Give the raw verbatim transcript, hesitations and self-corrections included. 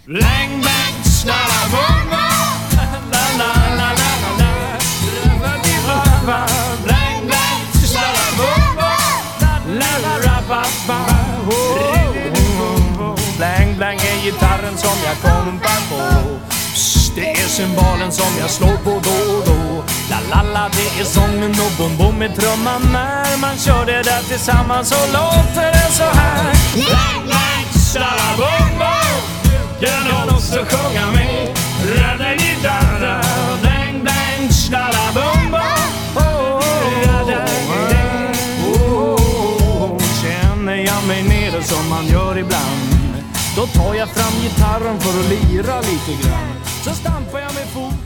Blang, blang, snalla, bum, bum. La, la, la, la, la, la. Blang, blang, snalla, bum, bum. La, la, la, ba, ba. Blang, blang är gitarren som jag kompar på. Psst, det är symbalen som jag slår på då och då. La, la, la, det är sången och bom, bom med trumman. När man kör det där tillsammans så låter det så här. Blang, blang, snalla, bum, bum. Kan också sjunga med. Röda gitarra. Blang, blang, snalla, bum, bum. Känner jag mig nere som man gör ibland, då tar jag fram gitarren för att lira lite grann. Så stampar jag med fot